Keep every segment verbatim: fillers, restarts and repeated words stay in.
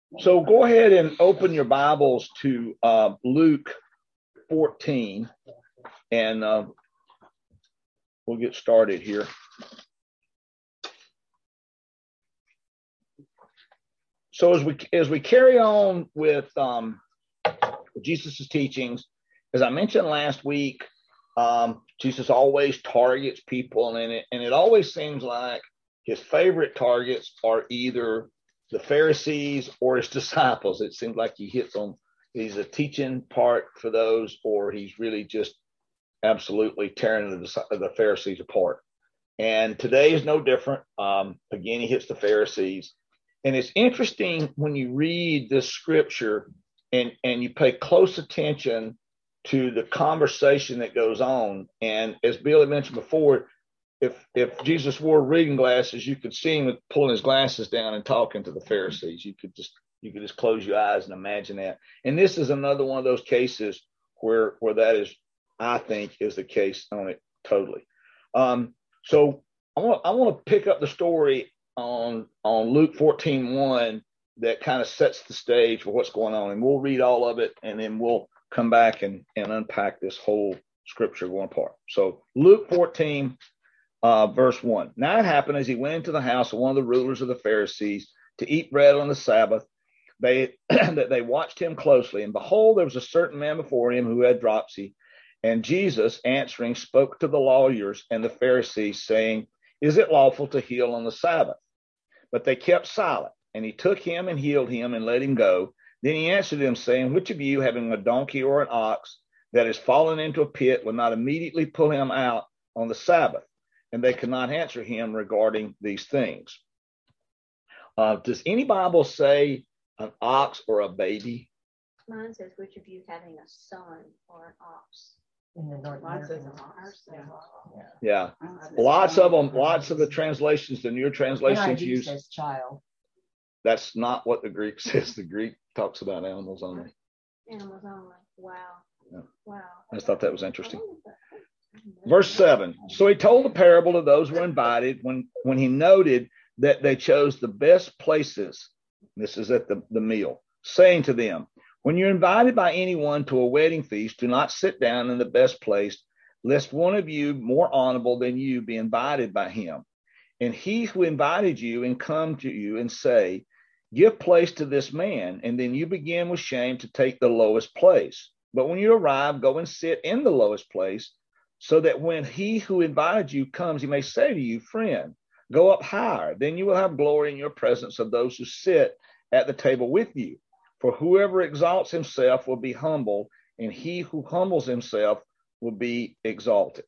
So go ahead and open your Bibles to uh, Luke fourteen, and uh, we'll get started here. So as we as we carry on with um, Jesus' teachings, as I mentioned last week, um, Jesus always targets people, and it and it always seems like his favorite targets are either the Pharisees or his disciples. It seems like he hits on, he's a teaching part for those, or he's really just absolutely tearing the, the Pharisees apart. And today is no different. Um, again, he hits the Pharisees. And it's interesting when you read this scripture and, and you pay close attention to the conversation that goes on. And as Billy mentioned before, If if Jesus wore reading glasses, you could see him pulling his glasses down and talking to the Pharisees. You could just you could just close your eyes and imagine that. And this is another one of those cases where where that is, I think, is the case on it totally. Um, so I want I want to pick up the story on on Luke fourteen one that kind of sets the stage for what's going on, and we'll read all of it, and then we'll come back and and unpack this whole scripture one part. So Luke fourteen. Uh, verse one. Now it happened as he went into the house of one of the rulers of the Pharisees to eat bread on the Sabbath, they that they watched him closely. And behold, there was a certain man before him who had dropsy. And Jesus, answering, spoke to the lawyers and the Pharisees, saying, Is it lawful to heal on the Sabbath? But they kept silent. And he took him and healed him and let him go. Then he answered them, saying, Which of you, having a donkey or an ox that has fallen into a pit, will not immediately pull him out on the Sabbath? And they could not answer him regarding these things. Uh, does any Bible say an ox or a baby? Mine says, which of you having a son or an ox? In the North Mine says an ox. ox. Yeah. yeah. Lots of them, lots of the translations, the newer translations use says child. That's not what the Greek says. The Greek talks about animals only. Animals only. Wow. Yeah. Wow. I just thought that was interesting. Verse seven. So he told the parable to those who were invited when, when he noted that they chose the best places. This is at the, the meal, saying to them, when you're invited by anyone to a wedding feast, do not sit down in the best place, lest one of you more honorable than you be invited by him. And he who invited you and come to you and say, give place to this man, and then you begin with shame to take the lowest place. But when you arrive, go and sit in the lowest place, so that when he who invited you comes, he may say to you, friend, go up higher. Then you will have glory in your presence of those who sit at the table with you. For whoever exalts himself will be humbled, and he who humbles himself will be exalted.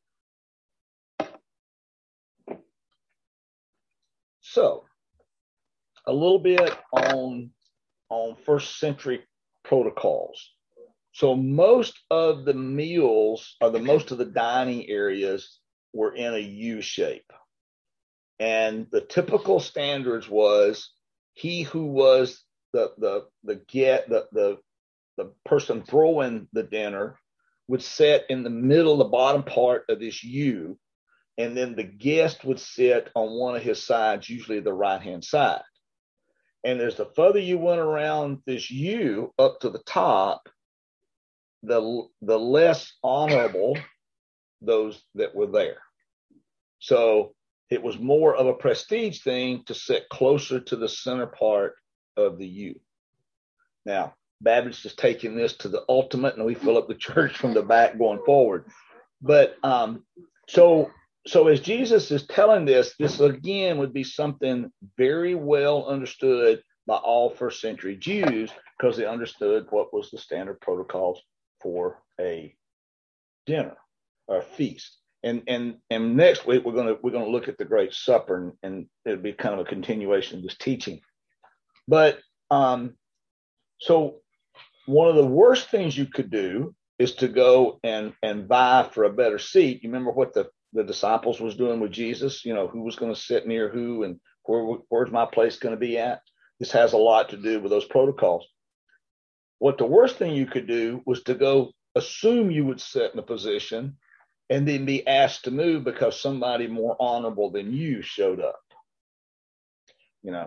So, a little bit on, on first century protocols. So most of the meals, or the most of the dining areas, were in a U shape. And the typical standards was he who was the the the get the the the person throwing the dinner would sit in the middle, the bottom part of this U, and then the guest would sit on one of his sides, usually the right hand side. And as the further you went around this U up to the top, the the less honorable those that were there. So it was more of a prestige thing to sit closer to the center part of the U. Now, Baptists is taking this to the ultimate, and we fill up the church from the back going forward. But um, so so as Jesus is telling this, this again would be something very well understood by all first century Jews, because they understood what was the standard protocols for a dinner or a feast. And and and next week we're gonna we're gonna look at the Great Supper, and, and it'll be kind of a continuation of this teaching. But um, so one of the worst things you could do is to go and and vie for a better seat. You remember what the the disciples was doing with Jesus? You know, who was going to sit near who, and where where's my place going to be at? This has a lot to do with those protocols. What the worst thing you could do was to go assume you would sit in a position and then be asked to move because somebody more honorable than you showed up. You know,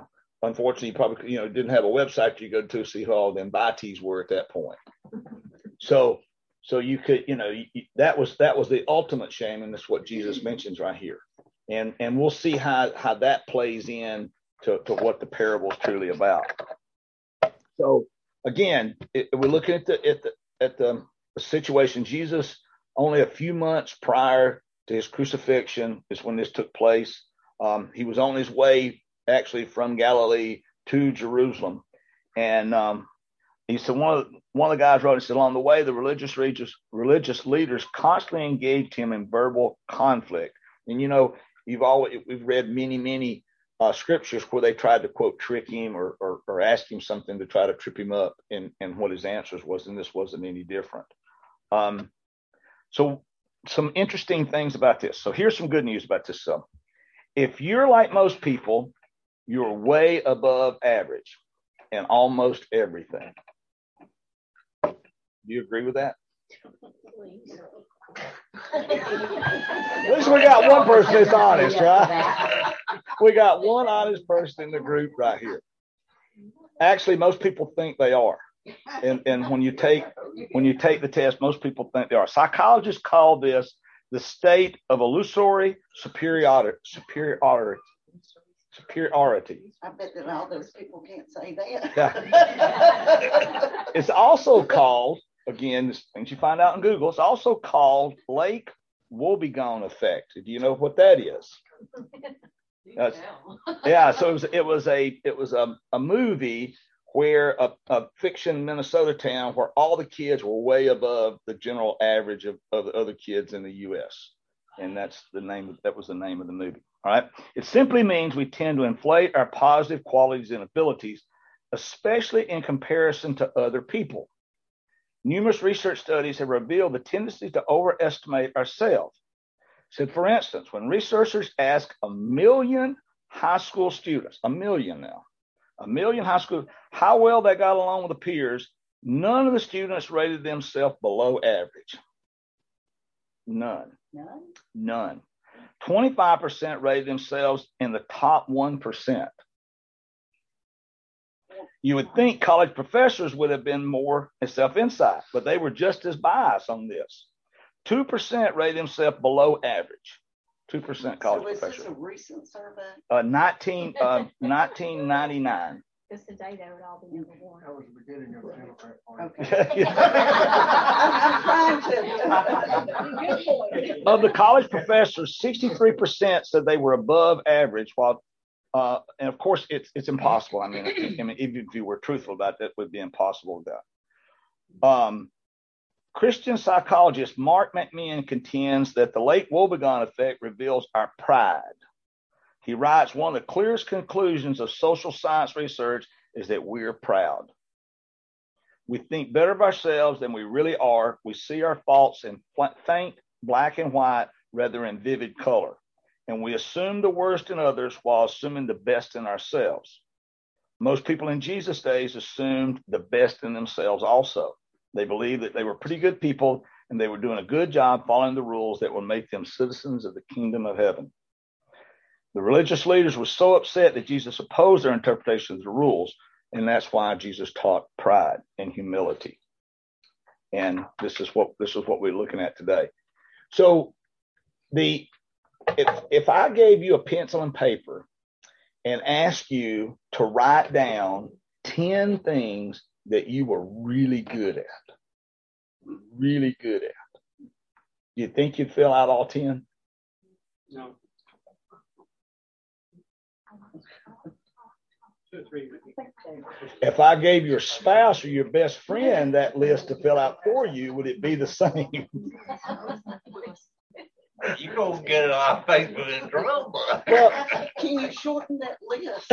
unfortunately, you probably you know didn't have a website you go to see who all them bitees were at that point. So so you could you know you, that was that was the ultimate shame, and that's what Jesus mentions right here. And and we'll see how how that plays in to, to what the parable is truly about. So again, it, we're looking at the at the at the situation. Jesus, only a few months prior to his crucifixion is when this took place. Um, he was on his way actually from Galilee to Jerusalem, and um, he said one of the, one of the guys wrote. He said along the way, the religious religious religious leaders constantly engaged him in verbal conflict. And you know, you've always we've read many many. Uh, scriptures where they tried to quote trick him or, or or ask him something to try to trip him up, and and what his answers was, and this wasn't any different. Um, so some interesting things about this. So here's some good news about this. So if you're like most people, you're way above average in almost everything. Do you agree with that? At least we got one person that's honest, right? We got one honest person in the group right here. Actually, most people think they are. And and when you take when you take the test, most people think they are. Psychologists call this the state of illusory superiority. Superiority. Superiority. I bet that all those people can't say that. Yeah. It's also called, again, this things you find out in Google, it's also called Lake Wobegon effect. Do you know what that is? Uh, yeah, so it was it was a it was a, a movie where a, a fiction Minnesota town where all the kids were way above the general average of, of the other kids in the U S. And that's the name of, that was the name of the movie. All right. It simply means we tend to inflate our positive qualities and abilities, especially in comparison to other people. Numerous research studies have revealed the tendency to overestimate ourselves. So, for instance, when researchers ask a million high school students, a million now, a million high school, how well they got along with the peers, none of the students rated themselves below average. None. None? None. twenty-five percent rated themselves in the top one percent. You would think college professors would have been more self-insight, but they were just as biased on this. two percent rated themselves below average. two percent college so is professors. This a recent survey? Uh, nineteen, uh, nineteen ninety-nine. Because today they would all be number one. That was the beginning of the Democrat Party. Okay. I'm trying to. Of the college professors, sixty-three percent said they were above average, while Uh, and of course, it's it's impossible. I mean, I mean, even if you were truthful about that, it would be impossible to that. Um, Christian psychologist Mark McMahon contends that the Lake Wobegon effect reveals our pride. He writes, one of the clearest conclusions of social science research is that we're proud. We think better of ourselves than we really are. We see our faults in faint black and white rather than vivid color. And we assume the worst in others while assuming the best in ourselves. Most people in Jesus' days assumed the best in themselves also. They believed that they were pretty good people and they were doing a good job following the rules that would make them citizens of the kingdom of heaven. The religious leaders were so upset that Jesus opposed their interpretation of the rules, and that's why Jesus taught pride and humility. And this is what this is what we're looking at today. So the If, if I gave you a pencil and paper and asked you to write down ten things that you were really good at, really good at, you think you'd fill out all ten? No. Two, three. If I gave your spouse or your best friend that list to fill out for you, would it be the same? You gonna get it on Facebook and trouble. Well, Can you shorten that list?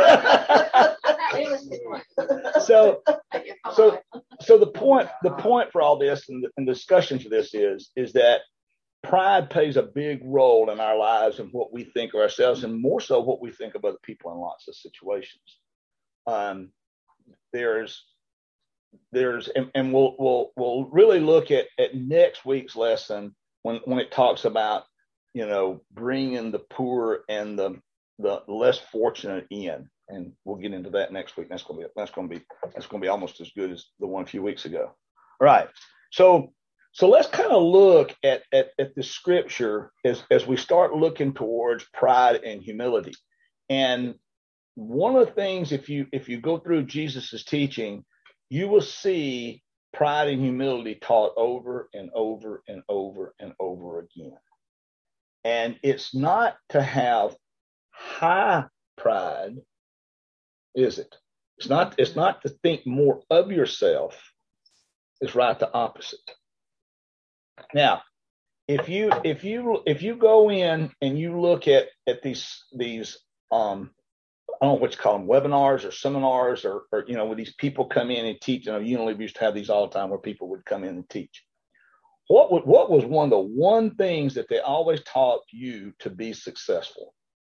so, so, so the point, the point for all this and the and discussion for this is, is that pride plays a big role in our lives and what we think of ourselves, and more so what we think of other people in lots of situations. Um, there's, there's, and, and we'll, we'll, we'll really look at, at next week's lesson when, when it talks about, you know, bringing the poor and the, the less fortunate in. and we'll get into that next week. That's going to be that's going to be that's going to be almost as good as the one a few weeks ago. All right, so so let's kind of look at at, at the scripture as as we start looking towards pride and humility. And one of the things, if you if you go through Jesus's teaching, you will see pride and humility taught over and over and over and over again. And it's not to have high pride, is it? It's not, it's not to think more of yourself. It's right the opposite. Now, if you if you if you go in and you look at at these these um I don't know what you call them, webinars or seminars, or, or you know, where these people come in and teach. You know, Unilever used to have these all the time where people would come in and teach. What would, what was one of the one things that they always taught you to be successful?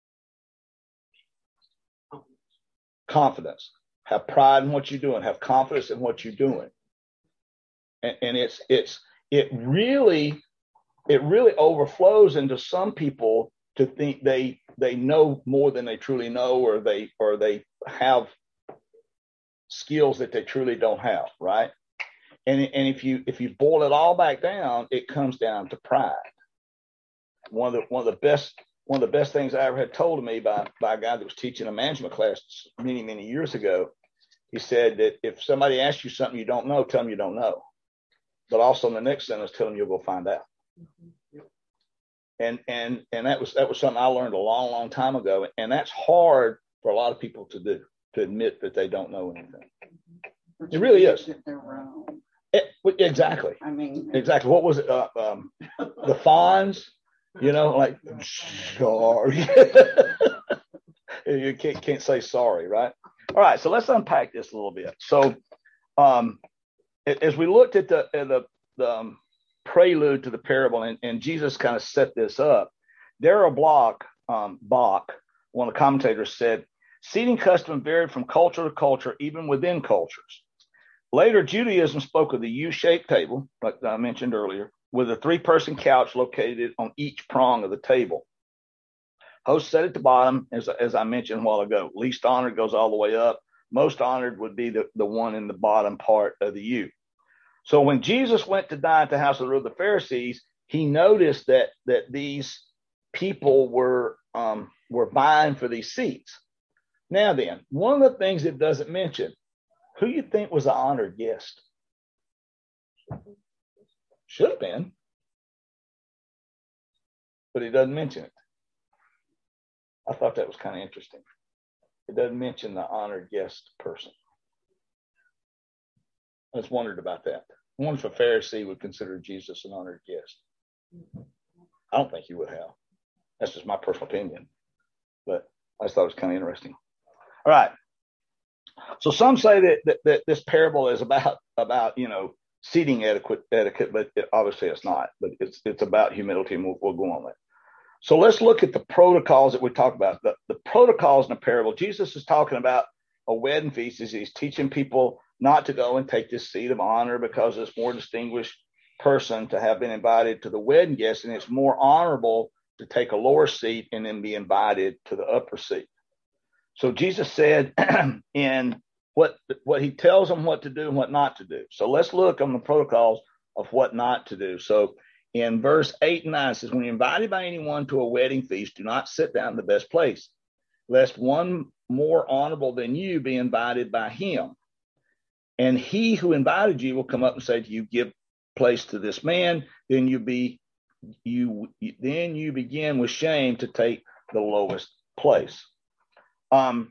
Confidence. Have pride in what you're doing. Have confidence in what you're doing. And, and it's it's it really it really overflows into some people to think they they know more than they truly know, or they or they have skills that they truly don't have, right? And and if you if you boil it all back down, it comes down to pride. One of the one of the best one of the best things I ever had told to me by by a guy that was teaching a management class many many years ago. He said that if somebody asks you something you don't know, tell them you don't know. But also in the next sentence, tell them you'll go find out. Mm-hmm. And and and that was that was something I learned a long, long time ago. And that's hard for a lot of people to do, to admit that they don't know anything. But it really is. That they're wrong. It, exactly. I mean, exactly. What was it? Uh, um, the Fonz, you know, like, sorry. You can't, can't say sorry, right? All right. So let's unpack this a little bit. So um, as we looked at the, at the, the um, prelude to the parable, and, and Jesus kind of set this up, Darrell Block, um, Bach, one of the commentators, said, seating custom varied from culture to culture, even within cultures. Later, Judaism spoke of the U-shaped table, like I mentioned earlier, with a three-person couch located on each prong of the table. Host sat at the bottom, as, as I mentioned a while ago. Least honored goes all the way up. Most honored would be the, the one in the bottom part of the U. So when Jesus went to dine at the house of the ruler of the Pharisees, he noticed that that these people were um, were vying for these seats. Now then, one of the things it doesn't mention, who you think was the honored guest? Should have been, but he doesn't mention it. I thought that was kind of interesting. It doesn't mention the honored guest person. I just wondered about that. I wonder if a Pharisee would consider Jesus an honored guest. I don't think he would have. That's just my personal opinion. But I just thought it was kind of interesting. All right. So some say that, that, that this parable is about, about, you know, seating etiquette, etiquette, but it, obviously it's not. But it's it's about humility, and we'll, we'll go on with it. So let's look at the protocols that we talk about. The, the protocols in the parable. Jesus is talking about a wedding feast. He's teaching people not to go and take this seat of honor because it's more distinguished person to have been invited to the wedding guest, and it's more honorable to take a lower seat and then be invited to the upper seat. So Jesus said in what what he tells them what to do and what not to do. So let's look on the protocols of what not to do. So in verse eight and nine, it says, when you're invited by anyone to a wedding feast, do not sit down in the best place, lest one more honorable than you be invited by him. And he who invited you will come up and say to you, give place to this man. Then you be you then you begin with shame to take the lowest place. Um.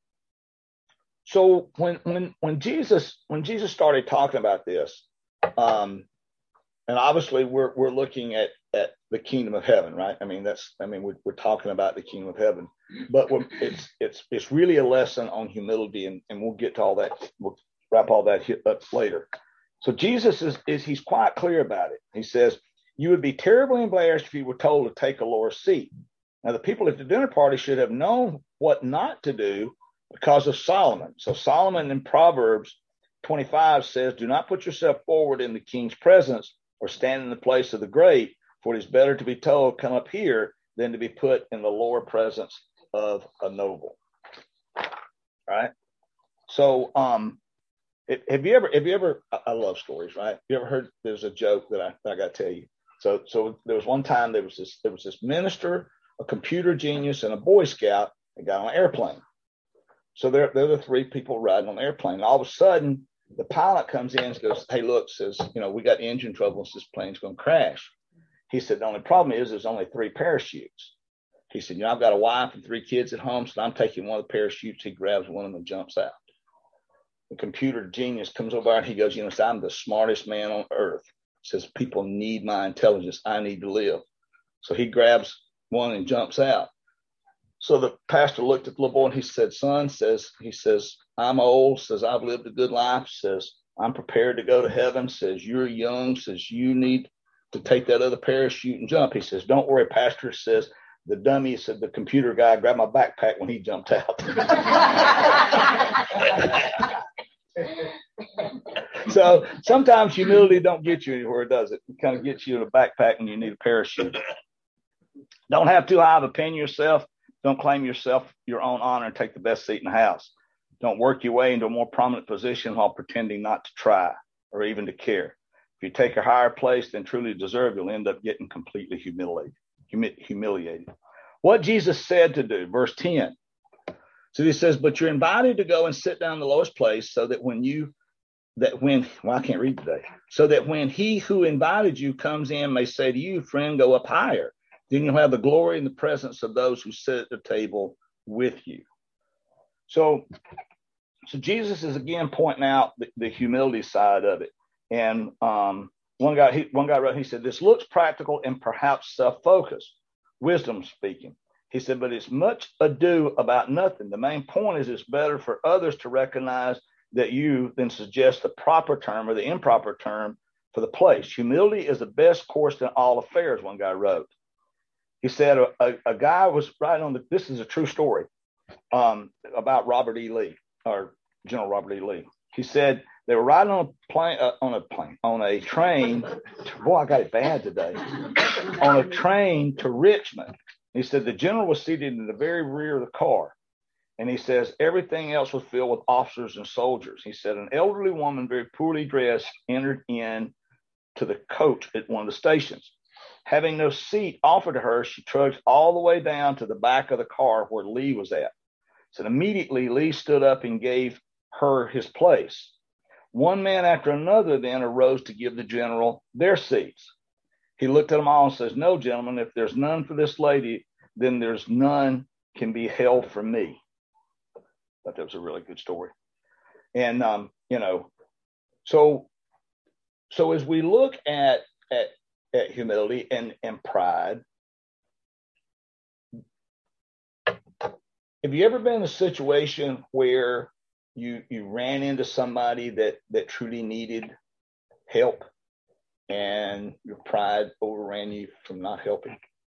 So when when when Jesus when Jesus started talking about this, um, and obviously we're we're looking at at the kingdom of heaven, right? I mean that's I mean we're, we're talking about the kingdom of heaven, but we're, it's it's it's really a lesson on humility, and, and we'll get to all that. We'll wrap all that up later. So Jesus is is he's quite clear about it. He says, you would be terribly embarrassed if you were told to take a lower seat. Now the people at the dinner party should have known what not to do because of Solomon. So Solomon in Proverbs twenty-five says, do not put yourself forward in the king's presence or stand in the place of the great, for it is better to be told, come up here, than to be put in the lower presence of a noble. right? So, um, it, have you ever, have you ever, I, I love stories, right? You ever heard, there's a joke that I, that I got to tell you. So, so there was one time there was this, there was this minister, a computer genius, and a Boy Scout that got on an airplane. So they're, they're the three people riding on the airplane. And all of a sudden, the pilot comes in and goes, hey, look, says, you know, we got engine trouble. So this plane's going to crash. He said, the only problem is there's only three parachutes. He said, you know, I've got a wife and three kids at home, so I'm taking one of the parachutes. He grabs one of them and jumps out. The computer genius comes over and he goes, you know, so I'm the smartest man on earth. Says, people need my intelligence. I need to live. So he grabs one and jumps out. So the pastor looked at the little boy and he said, son, says, he says, I'm old, says, I've lived a good life, says, I'm prepared to go to heaven, says, you're young, says, you need to take that other parachute and jump. He says, don't worry, pastor, says, the dummy, said, the computer guy grabbed my backpack when he jumped out. So sometimes humility don't get you anywhere, does it? It kind of gets you in a backpack and you need a parachute. Don't have too high of opinion of yourself. Don't claim yourself your own honor and take the best seat in the house. Don't work your way into a more prominent position while pretending not to try or even to care. If you take a higher place than truly deserve, you'll end up getting completely humiliated. Humi- humiliated. What Jesus said to do, verse ten. So he says, but you're invited to go and sit down in the lowest place so that when you, that when, well, I can't read today, so that when he who invited you comes in may say to you, friend, go up higher. Then you'll have the glory and the presence of those who sit at the table with you. So, so Jesus is again pointing out the, the humility side of it. And um, one guy, he, one guy wrote, he said, this looks practical and perhaps self-focused, wisdom speaking. He said, but it's much ado about nothing. The main point is it's better for others to recognize that you than suggest the proper term or the improper term for the place. Humility is the best course in all affairs, one guy wrote. He said a, a, a guy was writing on the, this is a true story um, about Robert E. Lee, or General Robert E. Lee. He said they were riding on a plane, uh, on a plane, on a train. To, boy, I got it bad today. On a train to Richmond. He said the general was seated in the very rear of the car. And he says everything else was filled with officers and soldiers. He said an elderly woman, very poorly dressed, entered in to the coach at one of the stations. Having no seat offered to her, she trudged all the way down to the back of the car where Lee was at. So immediately Lee stood up and gave her his place. One man after another then arose to give the general their seats. He looked at them all and says, no, gentlemen, if there's none for this lady, then there's none can be held for me. I thought that was a really good story. And, um, you know, so, so as we look at, at, at humility and, and pride, have you ever been in a situation where you, you ran into somebody that, that truly needed help and your pride overran you from not helping?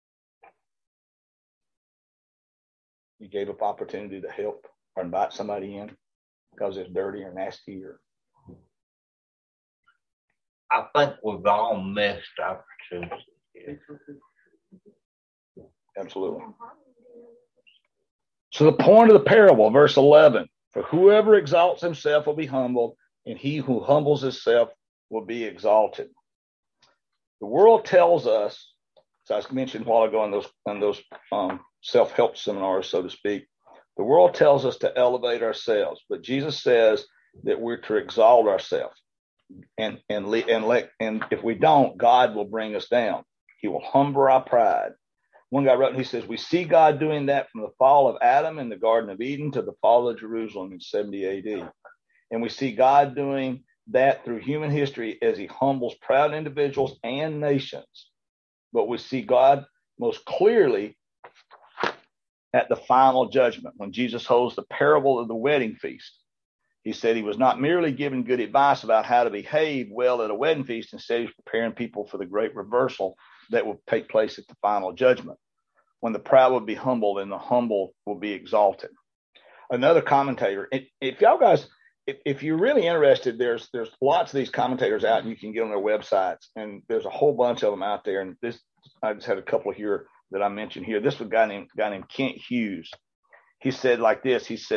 You gave up opportunity to help or invite somebody in because it's dirty or nasty, or I think we've all missed opportunities. absolutely. So the point of the parable, verse eleven, for whoever exalts himself will be humbled, and he who humbles himself will be exalted. The world tells us, as I mentioned a while ago in those, in those um, self-help seminars, so to speak, the world tells us to elevate ourselves, but Jesus says that we're to exalt ourselves. And, and, and, let, and if we don't, God will bring us down. He will humble our pride. One guy wrote, and he says, we see God doing that from the fall of Adam in the Garden of Eden to the fall of Jerusalem in seventy A D. And we see God doing that through human history as he humbles proud individuals and nations. But we see God most clearly at the final judgment when Jesus holds the parable of the wedding feast. He said he was not merely giving good advice about how to behave well at a wedding feast. Instead, he was preparing people for the great reversal that will take place at the final judgment, when the proud will be humbled and the humble will be exalted. Another commentator, if y'all guys, if, if you're really interested, there's there's lots of these commentators out, and you can get on their websites, and there's a whole bunch of them out there. And this, I just had a couple here that I mentioned here. This was a guy named guy named Kent Hughes. He said like this. He said,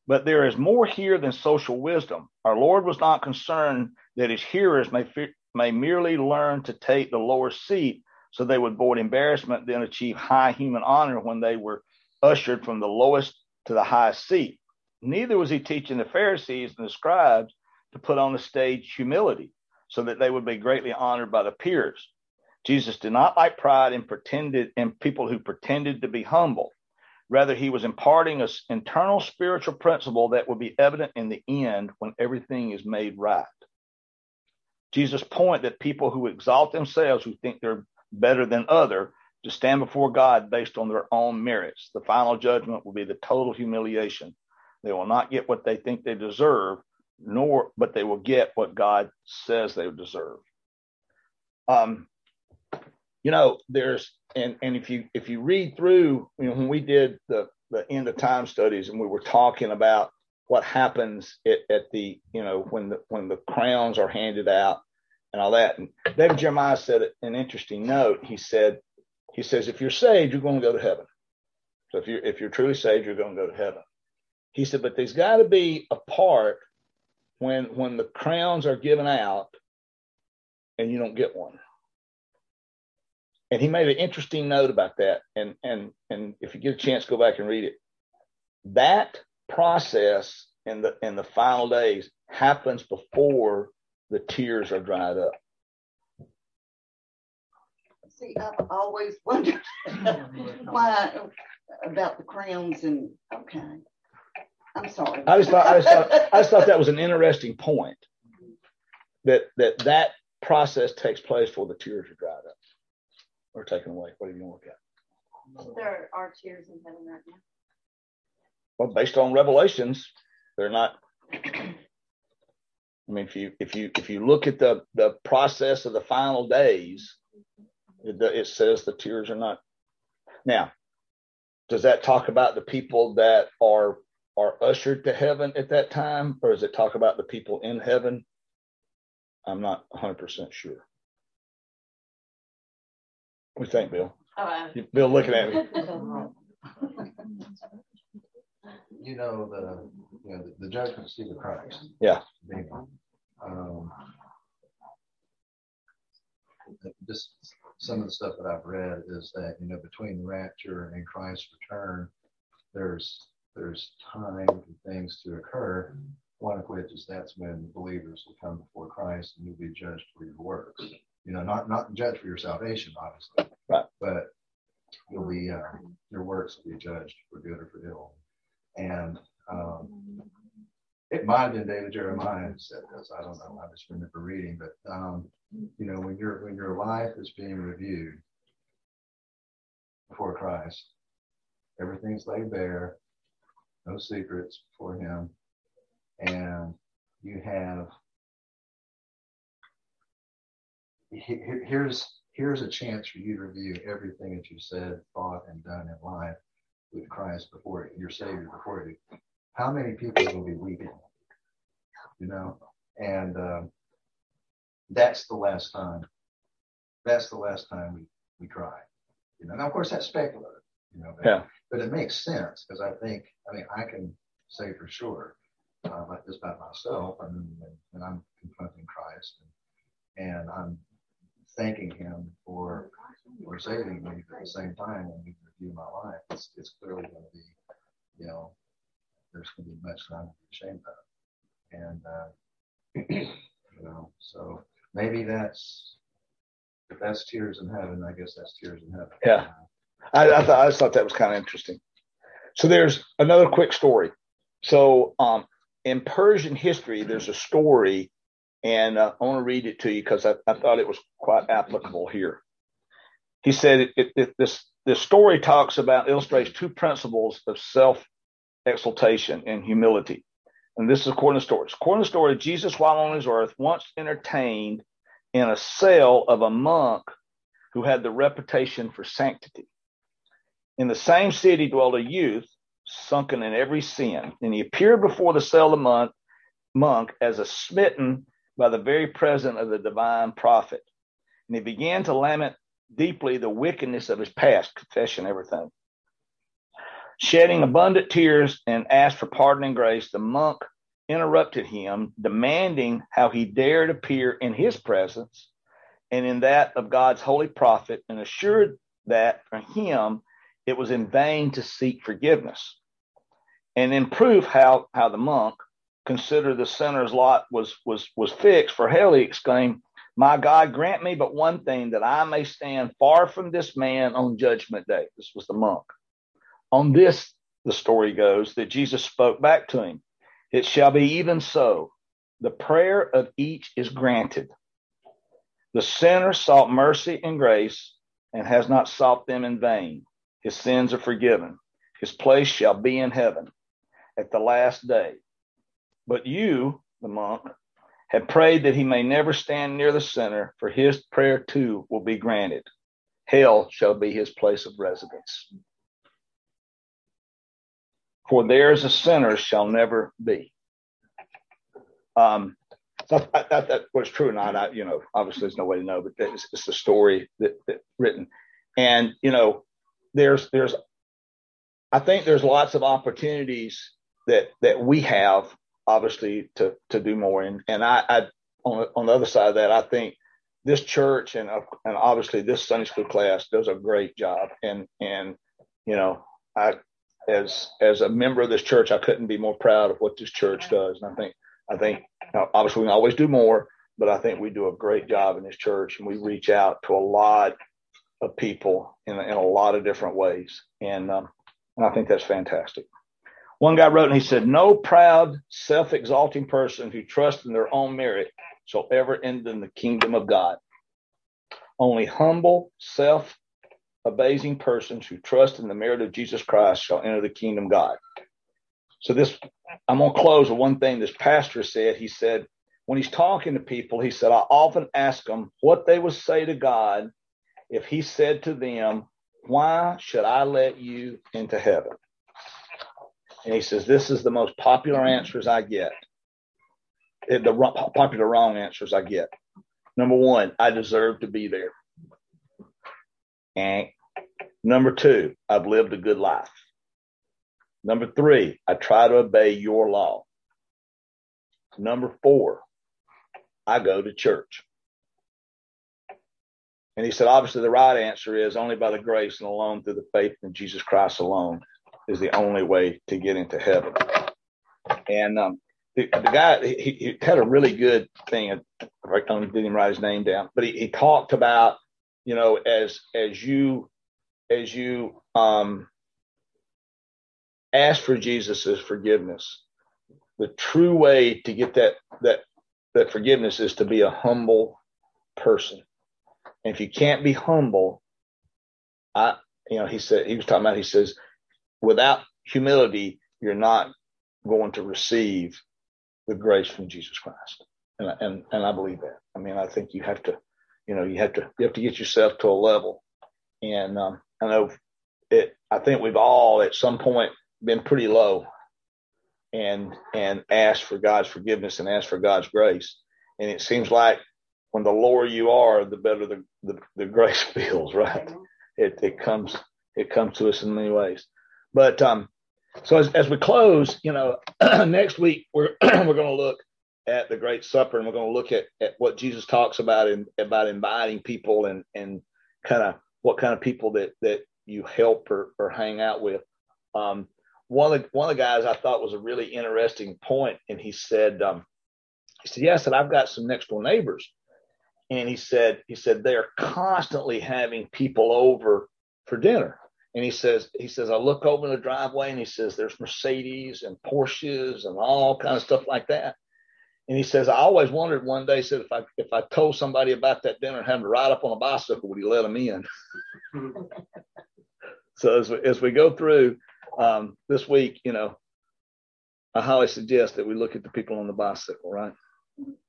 But there is more here than social wisdom. Our Lord was not concerned that his hearers may, may merely learn to take the lower seat so they would avoid embarrassment, then achieve high human honor when they were ushered from the lowest to the highest seat. Neither was he teaching the Pharisees and the scribes to put on the stage humility so that they would be greatly honored by the peers. Jesus did not like pride and pretended and people who pretended to be humble. Rather, he was imparting an internal spiritual principle that will be evident in the end when everything is made right. Jesus' point that people who exalt themselves, who think they're better than other, to stand before God based on their own merits. The final judgment will be the total humiliation. They will not get what they think they deserve, nor but they will get what God says they deserve. Um, you know, there's and and if you if you read through, you know, when we did the the end of time studies and we were talking about what happens at, at the you know when the when the crowns are handed out and all that, and David Jeremiah said an interesting note. He said he says if you're saved, you're going to go to heaven. So if you're if you're truly saved, you're going to go to heaven. He said, but there's got to be a part when when the crowns are given out and you don't get one. And he made an interesting note about that. And and and if you get a chance, go back and read it. That process in the in the final days happens before the tears are dried up. See, I've always wondered why about the crowns and okay. I'm sorry. I just thought I just thought I just thought that was an interesting point. That that that process takes place before the tears are dried up or taken away. What are you going to look at? There are tears in heaven right now. Well, based on Revelations, they're not. I mean, if you if you if you look at the the process of the final days, it, it says the tears are not. Now, does that talk about the people that are are ushered to heaven at that time, or does it talk about the people in heaven? I'm not one hundred percent sure. What do you think, Bill? Oh, uh, Bill looking at me. You know, the you know the, the judgment seat of Christ. Yeah. Um, just some of the stuff that I've read is that, you know, between the rapture and Christ's return, there's there's time and things to occur, one of which is that's when believers will come before Christ and you'll be judged for your works. You know, not not judged for your salvation, obviously, right. But you'll be uh, your works will be judged for good or for ill. And um, it might have been David Jeremiah who said this. I don't know. I just remember reading, but um, you know, when your when your life is being reviewed before Christ, everything's laid bare. No secrets for him, and you have here's here's a chance for you to review everything that you said, thought, and done in life with Christ before your Savior before you. How many people will be weeping? You know, and um, that's the last time. That's the last time we we cry. You know, now of course that's speculative. You know, but, yeah. But it makes sense because I think, I mean, I can say for sure, uh, like this about myself, I mean, when, when I'm confronting Christ and, and I'm thanking him for for saving me, but at the same time, when we review my life, it's, it's clearly going to be, you know, there's going to be much that I'm going to be ashamed of. And, uh, you know, so maybe that's, if that's tears in heaven, I guess that's tears in heaven. Yeah. I, I thought I just thought that was kind of interesting. So there's another quick story. So um, in Persian history, there's a story, and uh, I want to read it to you because I, I thought it was quite applicable here. He said it, it, it, this this story talks about illustrates two principles of self-exaltation and humility, and this is according to the story. According to the story, Jesus, while on his earth, once entertained in a cell of a monk who had the reputation for sanctity. In the same city dwelled a youth, sunken in every sin, and he appeared before the cell of the monk, monk as a smitten by the very presence of the divine prophet. And he began to lament deeply the wickedness of his past, confession, everything. Shedding abundant tears and asked for pardon and grace, the monk interrupted him, demanding how he dared appear in his presence and in that of God's holy prophet, and assured that for him it was in vain to seek forgiveness. And in proof how, how the monk considered the sinner's lot was, was, was fixed for hell, he exclaimed, "My God, grant me but one thing, that I may stand far from this man on judgment day." This was the monk. On this, the story goes, that Jesus spoke back to him, "It shall be even so. The prayer of each is granted. The sinner sought mercy and grace and has not sought them in vain. His sins are forgiven. His place shall be in heaven at the last day. But you," the monk, "have prayed that he may never stand near the sinner, for his prayer too will be granted. Hell shall be his place of residence. For theirs a sinner shall never be." Um, that, that, that was true or not, I, you know, obviously there's no way to know, but it's, it's the story that, that written. And, you know, there's, there's, I think there's lots of opportunities that, that we have, obviously, to, to do more. And, and I, I, on, on the other side of that, I think this church and, and obviously this Sunday school class does a great job. And, and, you know, I, as, as a member of this church, I couldn't be more proud of what this church does. And I think, I think, now, obviously we can always do more, but I think we do a great job in this church, and we reach out to a lot of people in, in a lot of different ways. And, um, and I think that's fantastic. One guy wrote, and he said, "No proud, self-exalting person who trusts in their own merit shall ever enter in the kingdom of God. Only humble, self-abasing persons who trust in the merit of Jesus Christ shall enter the kingdom of God." So this, I'm going to close with one thing this pastor said. He said, when he's talking to people, he said, "I often ask them what they would say to God if he said to them, 'Why should I let you into heaven?'" And he says, this is the most popular answers I get. The popular wrong answers I get. Number one, "I deserve to be there." And number two, "I've lived a good life." Number three, "I try to obey your law." Number four, "I go to church." And he said, obviously the right answer is only by the grace and alone through the faith in Jesus Christ alone is the only way to get into heaven. And um, the, the guy, he, he had a really good thing. I didn't even write his name down, but he, he talked about, you know, as, as you, as you um, ask for Jesus' forgiveness, the true way to get that, that, that forgiveness is to be a humble person. And if you can't be humble, I, you know, he said, he was talking about, he says, without humility, you're not going to receive the grace from Jesus Christ. And, and, and I believe that. I mean, I think you have to, you know, you have to, you have to get yourself to a level. And um, I know it, I think we've all at some point been pretty low and, and asked for God's forgiveness and asked for God's grace. And it seems like when the lower you are, the better the, the, the grace feels, right? It, it comes, it comes to us in many ways. But um, so as, as we close, you know, next week we're we're going to look at the Great Supper, and we're going to look at, at what Jesus talks about in, about inviting people and and kind of what kind of people that that you help or, or hang out with. Um, one of the, one of the guys I thought was a really interesting point, and he said um, he said, "Yes, and I've got some next door neighbors." And he said, he said, they're constantly having people over for dinner. And he says, he says, I look over the driveway and he says, there's Mercedes and Porsches and all kind of stuff like that. And he says, I always wondered one day, said, if I, if I told somebody about that dinner and had them to ride up on a bicycle, would he let them in? So as we, as we go through um, this week, you know, I highly suggest that we look at the people on the bicycle, right?